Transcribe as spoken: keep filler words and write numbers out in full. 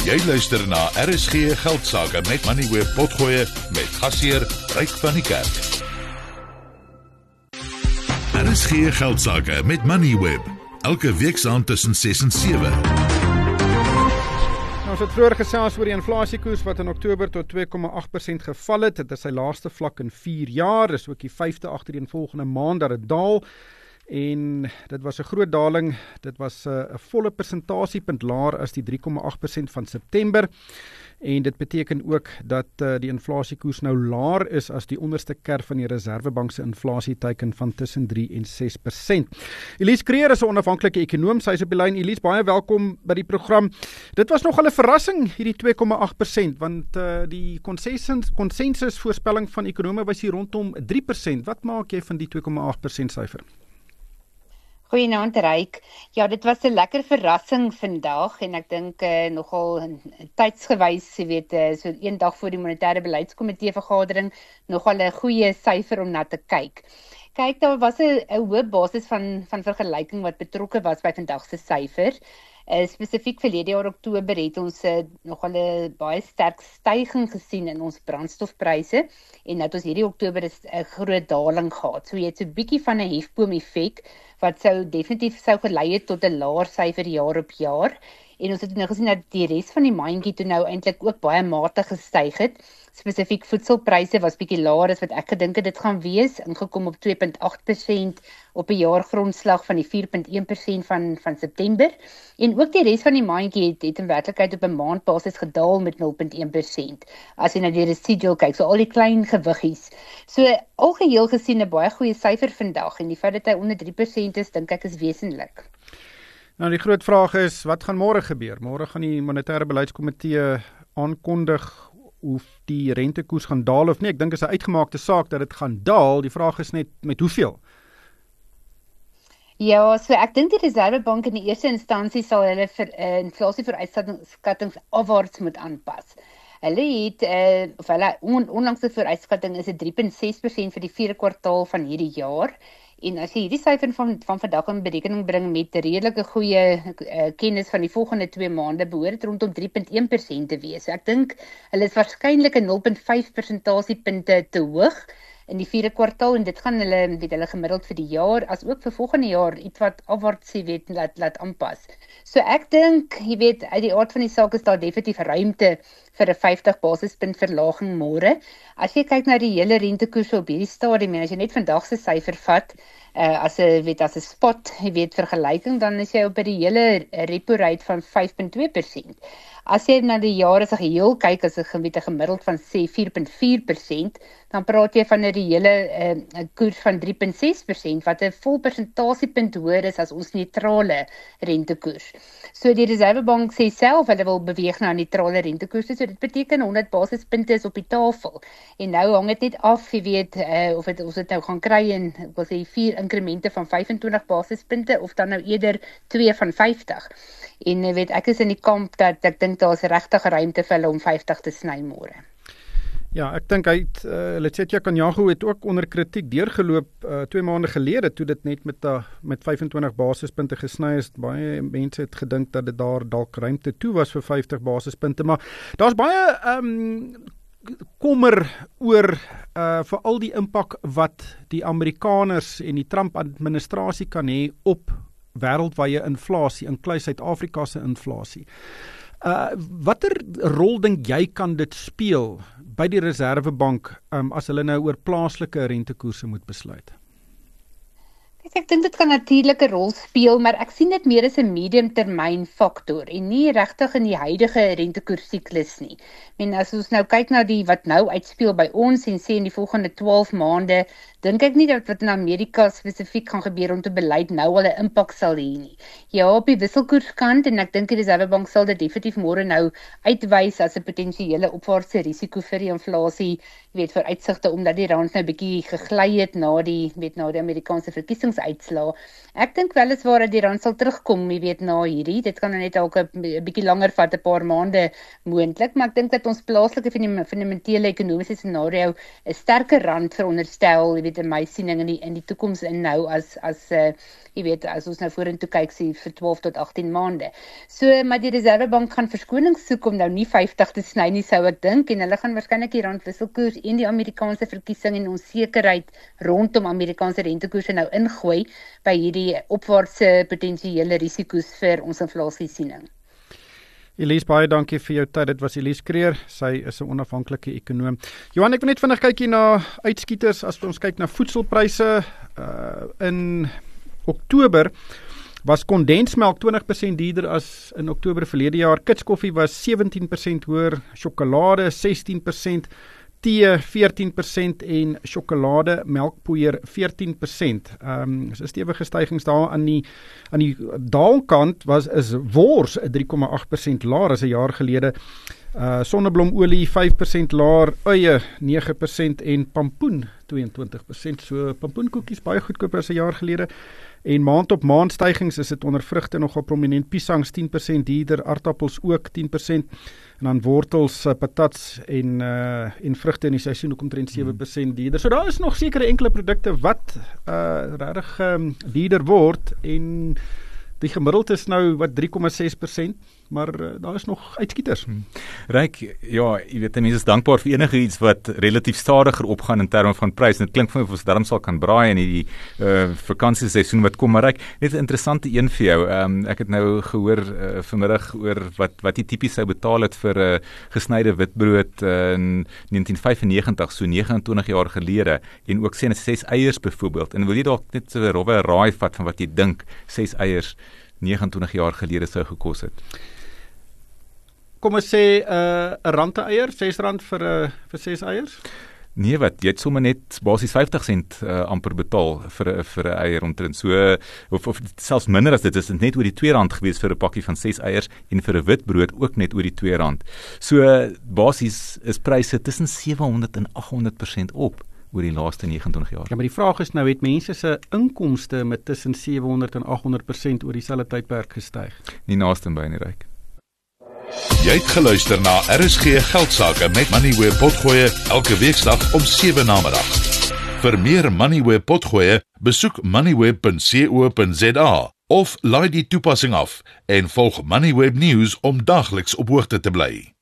Jy luister na R S G Geldsaake met Moneyweb Potgoe met gasheer Ryk van die Kerk. R S G Geldsaake met Moneyweb, elke week saand tussen ses en sewe. Nou, ons het vroeër gesels oor die inflasiekoers wat in Oktober tot twee komma agt persent geval het. Dit is sy laaste vlak in vier jaar. Dis ook die vyfde agtereenvolgende maand dat dit daal. En dit was 'n groot daling. Dit was 'n uh, volle persentasiepunt laer as die drie komma agt persent van September. En dit beteken ook dat uh, die inflasiekoers nou laer is as die onderste kerf van die Reserwebank se inflasieteiken van tussen drie en ses persent. Elise Creer is 'n onafhanklike ekonoom. Sy is op die lyn. Elise, baie welkom by die program. Dit was nogal 'n verrassing, hierdie twee komma agt persent, want uh, die konsensus konsensus voorspelling van ekonome was hier rondom drie persent. Wat maak jy van die twee komma agt persent syfer? Goeienaand Ryk. Ja, dit was 'n lekker verrassing vandag en ek dink uh, nogal tydsgewys, jy weet, uh, so een dag voor die monetêre beleidskomitee vergadering, nogal 'n goeie syfer om na te kyk. Kyk, daar was 'n hoë basis van van vergelyking wat betrokke was by vandag se syfer. Uh, spesifiek verlede jaar Oktober het ons uh, nogal 'n baie sterk styging gesien in ons brandstofpryse en dat ons hierdie Oktober 'n groot daling gehad. So jy het so 'n bietjie van 'n hefboom effek wat sou definitief sou gelei het tot 'n laer syfer jaar op jaar. En ons het nou gesien dat die res van die mandjie toe nou eintlik ook baie matig gestyg het. Spesifiek voedselpryse was bietjie laer as wat ek gedink het dit gaan wees, ingekom op twee komma agt persent op 'n jaargrondslag van die vier komma een persent van van September. En ook die res van die mandjie het, het in werklikheid op 'n maandbasis gedaal met nul komma een persent. As jy na die residual kyk, so al die klein gewiggies. So algeheel gesien 'n baie goeie syfer vandag en die feit dat hy onder drie persent is, dink ek is wesentlik. Nou die groot vraag is, wat gaan môre gebeur? Môre gaan die monetêre beleidskomitee aankondig of die rentekoers gaan daal of nie. Ek dink is 'n uitgemaakte saak dat dit gaan daal. Die vraag is net met hoeveel? Ja, so ek dink die Reserwebank in die eerste instansie sal hulle vir uh, inflasievooruitskattings afwaarts moet aanpas. Hulle het uh, of hulle on, onlangse vooruitskatting is 'n drie komma ses persent vir die vierde kwartaal van hierdie jaar. En as jy hierdie syfer van van vandag in berekening bring met 'n redelike goeie uh, kennis van die volgende twee maande, behoort dit rondom drie komma een persent te wees. So ek dink hulle is waarskynlik 'n nul komma vyf persentasiepunte te hoog in die vierde kwartaal en dit gaan hulle weet hulle gemiddeld vir die jaar as ook vir volgende jaar iets wat afwaarts jy weet laat laat aanpas. So ek dink jy weet uit die aard van die saak is daar definitief ruimte vir 'n vyftig basispunt verlaging môre. As jy kyk na die hele rentekoers op hierdie stadium en as jy net vandag se syfer vat uh, as 'n weet as 'n spot jy weet vergelyking, dan is jy op by die hele repo rate van vyf komma twee persent. As jy na die jaar as 'n geheel kyk as 'n gemeente gemiddeld van sê vier komma vier persent, dan praat jy van 'n reële uh, koers van drie komma ses persent wat 'n vol persentasiepunt hoër is as ons neutrale rentekoers. So die Reserwebank sê self hulle wil beweeg na 'n neutrale rentekoers, so dit beteken honderd basispunte is op die tafel. En nou hang dit net af, jy weet, uh, of dit ons dit nou gaan kry in ek wil sê vier inkremente van vyfentwintig basispunte of dan nou eerder twee van vyftig. En jy weet ek is in die kamp dat ek dink daar is regtig ruimte vir hulle om vyftig te sny môre. Ja, ek dink hy het, uh, Lesetja Kganyago het ook onder kritiek deurgeloop uh, twee maande gelede toe dit net met uh, met vyfentwintig basispunte gesny is. Baie mense het gedink dat dit daar dalk ruimte toe was vir vyftig basispunte, maar daar's baie um, kommer oor uh, vir al die impak wat die Amerikaners en die Trump-administrasie kan hê op wêreldwye inflasie, inkluis Suid-Afrika se inflasie. Uh, watter rol dink jy kan dit speel by die Reserwebank um, as hulle nou oor plaaslike rentekoerse moet besluit? Ek dink dit kan natuurlik 'n rol speel, maar ek sien dit meer as 'n mediumtermyn faktor en nie regtig in die huidige rentekoersiklus nie. Ek meen as ons nou kyk na die wat nou uitspeel by ons en sê in die volgende twaalf maande, dink ek nie dat wat in Amerika spesifiek gaan gebeur om te beleid nou al 'n impak sal hê nie. Ja, op die wisselkoerskant en ek dink die Reserwebank sal dit definitief môre nou uitwys as 'n potensiële opwaartse risiko vir die inflasie, jy weet vir uitsigte omdat die rand nou 'n bietjie gegly het na die weet na die Amerikaanse verkiesingsuitslae. Ek dink weliswaar dat die rand sal terugkom, jy weet na hierdie. Dit kan nou net dalk 'n bietjie langer vat, 'n paar maande moontlik, maar ek dink dat ons plaaslike fundamentele ekonomiese scenario 'n sterker rand veronderstel, jy weet weet in my siening in die in die toekoms inhou as as uh, jy weet as ons nou vorentoe kyk sê vir twaalf tot agttien maande. So maar die Reservebank gaan verskoning soek om nou nie vyftig te sny nie sou ek dink en hulle gaan waarskynlik die randwisselkoers en die Amerikaanse verkiesing en onsekerheid rondom Amerikaanse rentekoerse nou ingooi by hierdie opwaartse potensiële risiko's vir ons inflasiesiening. Elise, baie dankie vir jou tyd. Dit was Elise Kreer. Sy is 'n onafhanklike ekonoom. Johan, ek wil net vinnig kyk hier na uitskieters as ons kyk na voedselpryse uh, in Oktober was kondensmelk twintig persent duurder as in Oktober verlede jaar. Kitskoffie was sewentien persent hoër, sjokolade sestien persent, tee veertien persent en sjokolade melkpoeier veertien persent. Ehm um, is 'n stewige stygings daar aan die aan die daalkant was is wors drie komma agt persent laer as 'n jaar gelede. Uh sonneblomolie vyf persent laer, eie nege persent en pampoen tweeëntwintig persent. So pampoenkoekies baie goedkoper as 'n jaar gelede. En maand op maand stygings is dit onder vrugte nogal prominent. Piesangs tien persent duurder, aardappels ook tien persent en dan wortels, patats en uh, en vrugte in die seisoen ook omtrent sewe persent duurder. So daar is nog sekere enkele produkte wat uh, regtig um, duurder word en die gemiddeld is nou wat drie komma ses persent, maar uh, daar is nog uitskieters. Hmm. Ryk, ja, jy weet, mense is dankbaar vir enige iets wat relatief stadiger opgaan in terme van prys. Dit klink vir my of ons darm sal kan braai in die uh, vakansieseisoen wat kom, maar Ryk, net 'n interessante een vir jou. Um, ek het nou gehoor uh, vanmiddag oor wat wat jy tipies sou betaal het vir 'n uh, gesnyde witbrood uh, in negentien vyfennegentig, so nege en twintig jaar gelede, en ook sê net ses eiers byvoorbeeld. En wil jy dalk net so 'n rowwe raai vat van wat jy dink ses eiers nege en twintig jaar gelede sou gekos het? Kom ons sê 'n uh, rand 'n eier, ses rand vir uh, vir ses eiers? Nee, wat jy het sommer net basies vyftig sent uh, amper betaal vir vir 'n eier omtrent. So of of selfs minder as dit is dit net oor die twee rand gewees vir 'n pakkie van ses eiers en vir 'n witbrood ook net oor die twee rand. So uh, basies is pryse tussen sewehonderd en agthonderd persent op oor die laaste nege en twintig jaar. Ja, maar die vraag is nou, het mense se inkomste met tussen sewehonderd en agthonderd persent oor dieselfde tydperk gestyg? Nie naaste by nie, Ryk. Jy het geluister na R S G Geldsaake met Moneyweb Potgoe elke weeksdag om sewe namiddag. Vir meer Moneyweb Potgoe, besoek moneyweb punt co punt za of laai die toepassing af en volg Moneyweb News om dagliks op hoogte te bly.